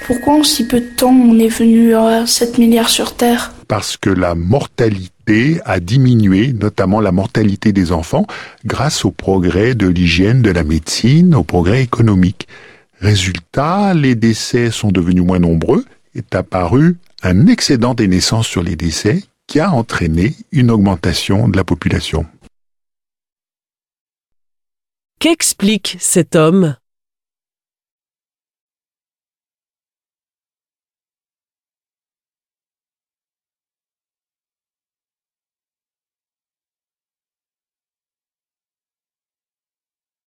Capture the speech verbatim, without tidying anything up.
Pourquoi en si peu de temps on est venu à sept milliards sur Terre ? Parce que la mortalité a diminué, notamment la mortalité des enfants, grâce au progrès de l'hygiène, de la médecine, au progrès économique. Résultat, les décès sont devenus moins nombreux, est apparu un excédent des naissances sur les décès qui a entraîné une augmentation de la population. Qu'explique cet homme ?